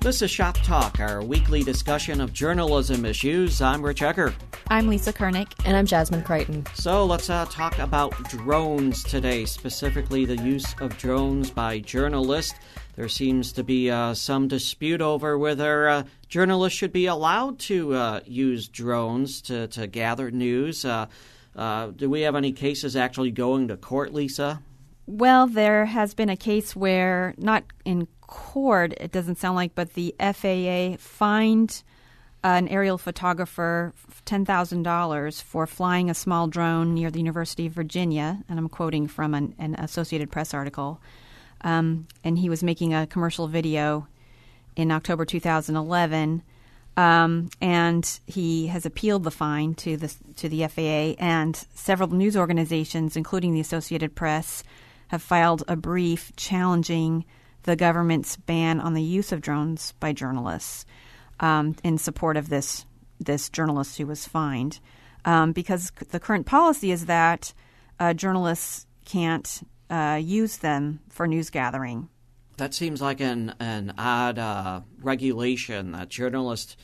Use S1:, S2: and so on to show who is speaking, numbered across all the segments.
S1: This is Shop Talk, our weekly discussion of journalism issues. I'm Rich Egger.
S2: I'm Lisa Kernick.
S3: And I'm Jasmine Crichton.
S1: So let's talk about drones today, specifically the use of drones by journalists. There seems to be some dispute over whether journalists should be allowed to use drones to gather news. Do we have any cases actually going to court, Lisa?
S2: Well, there has been a case where, not in court, it doesn't sound like, but the FAA fined an aerial photographer $10,000 for flying a small drone near the University of Virginia, and I'm quoting from an Associated Press article. And he was making a commercial video in October 2011, and he has appealed the fine to the FAA, and several news organizations, including the Associated Press, have filed a brief challenging the government's ban on the use of drones by journalists in support of this journalist who was fined, because the current policy is that journalists can't use them for news gathering.
S1: That seems like an odd regulation that journalists,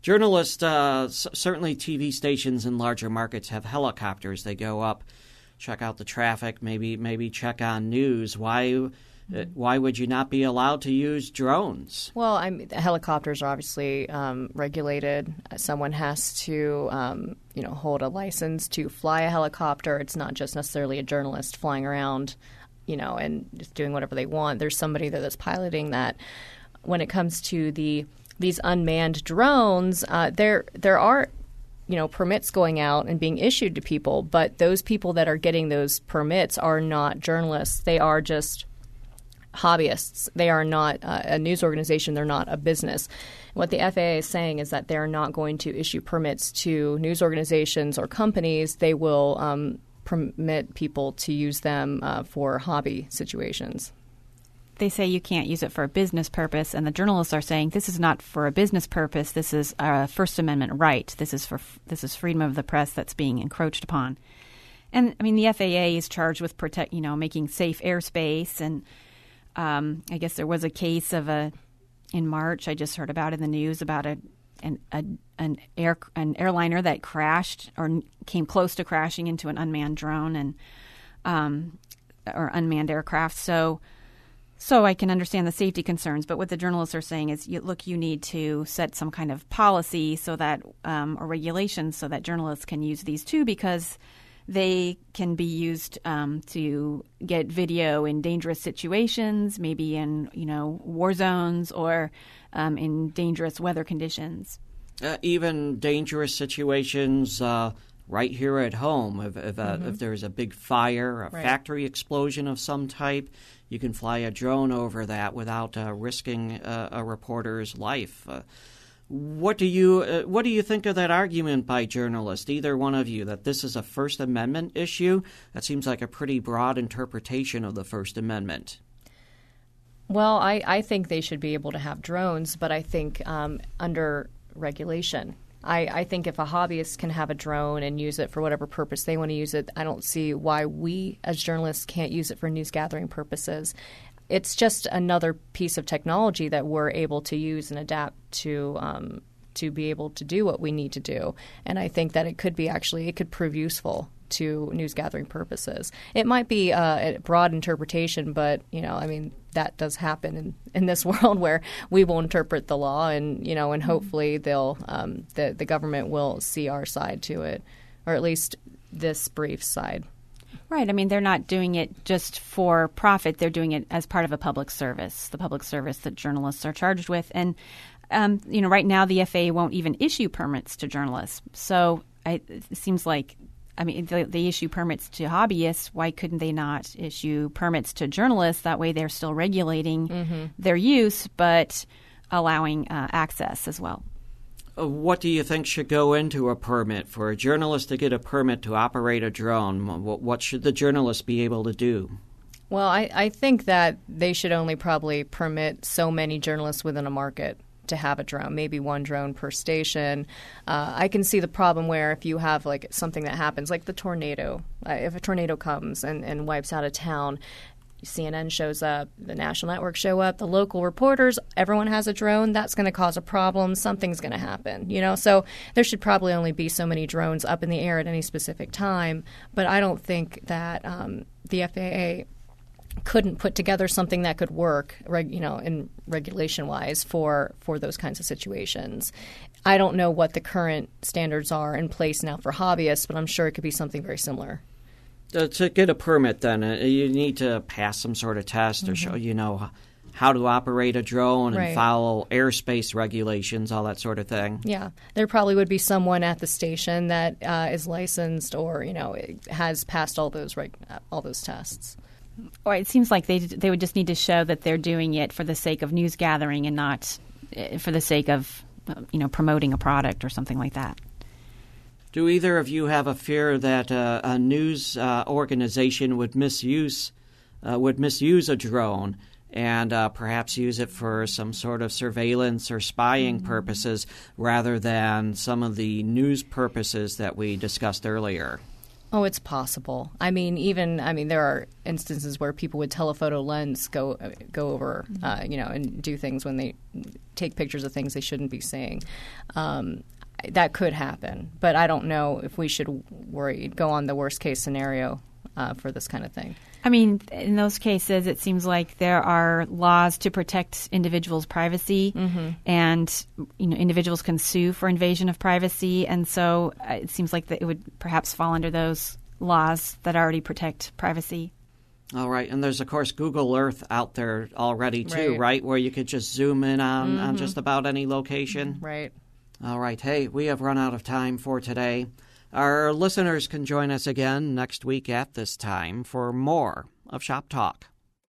S1: certainly TV stations in larger markets have helicopters. They go up, check out the traffic, maybe check on news. Why would you not be allowed to use drones?
S3: Well, helicopters are obviously regulated. Someone has to, hold a license to fly a helicopter. It's not just necessarily a journalist flying around, and just doing whatever they want. There's somebody there that's piloting that. When it comes to these unmanned drones, there are permits going out and being issued to people, but those people that are getting those permits are not journalists. They are just hobbyists. They are not a news organization. They're not a business. What the FAA is saying is that they're not going to issue permits to news organizations or companies. They will permit people to use them for hobby situations.
S2: They say you can't use it for a business purpose, and the journalists are saying this is not for a business purpose. This is a First Amendment right. This is freedom of the press that's being encroached upon. And the FAA is charged with making safe airspace. And I guess there was a case in March. I just heard about in the news about an airliner that crashed or came close to crashing into an unmanned drone or unmanned aircraft. So I can understand the safety concerns, but what the journalists are saying is, you need to set some kind of policy so that or regulations so that journalists can use these too, because they can be used to get video in dangerous situations, maybe in war zones or in dangerous weather conditions.
S1: Even dangerous situations right here at home. If there's a big fire, a factory explosion of some type, you can fly a drone over that without risking a reporter's life. What do you think of that argument by journalists, either one of you, that this is a First Amendment issue? That seems like a pretty broad interpretation of the First Amendment.
S3: Well, I think they should be able to have drones, but I think under regulation. I think if a hobbyist can have a drone and use it for whatever purpose they want to use it, I don't see why we as journalists can't use it for news gathering purposes. It's just another piece of technology that we're able to use and adapt to be able to do what we need to do. And I think that it could prove useful to news gathering purposes. It might be a broad interpretation, but that does happen in this world where we will interpret the law, and and hopefully they'll the government will see our side to it, or at least this brief side.
S2: Right. They're not doing it just for profit. They're doing it as part of a public service, the public service that journalists are charged with. And, right now the FAA won't even issue permits to journalists. So it seems like, they issue permits to hobbyists. Why couldn't they not issue permits to journalists? That way they're still regulating their use, but allowing access as well.
S1: What do you think should go into a permit? For a journalist to get a permit to operate a drone, what should the journalist be able to do?
S3: Well, I think that they should only probably permit so many journalists within a market to have a drone, maybe one drone per station. I can see the problem where if you have something that happens, like the tornado, if a tornado comes and wipes out a town, CNN shows up, the national networks show up, the local reporters, everyone has a drone, that's going to cause a problem. Something's going to happen, So there should probably only be so many drones up in the air at any specific time. But I don't think that the FAA couldn't put together something that could work, in regulation-wise for those kinds of situations. I don't know what the current standards are in place now for hobbyists, but I'm sure it could be something very similar.
S1: To get a permit, then, you need to pass some sort of test or show, how to operate a drone and follow airspace regulations, all that sort of thing.
S3: Yeah. There probably would be someone at the station that is licensed or, has passed all those tests.
S2: Or it seems like they would just need to show that they're doing it for the sake of news gathering and not for the sake of, promoting a product or something like that.
S1: Do either of you have a fear that a news organization would misuse a drone and perhaps use it for some sort of surveillance or spying purposes rather than some of the news purposes that we discussed earlier?
S3: Oh, it's possible. There are instances where people with telephoto lens go over, and do things when they take pictures of things they shouldn't be seeing. That could happen, but I don't know if we should go on the worst case scenario for this kind of thing.
S2: In those cases, it seems like there are laws to protect individuals' privacy, and individuals can sue for invasion of privacy, and so it seems like that it would perhaps fall under those laws that already protect privacy.
S1: All right, and there's, of course, Google Earth out there already, too, right? Where you could just zoom in on just about any location.
S3: Right.
S1: All right. Hey, we have run out of time for today. Our listeners can join us again next week at this time for more of Shop Talk.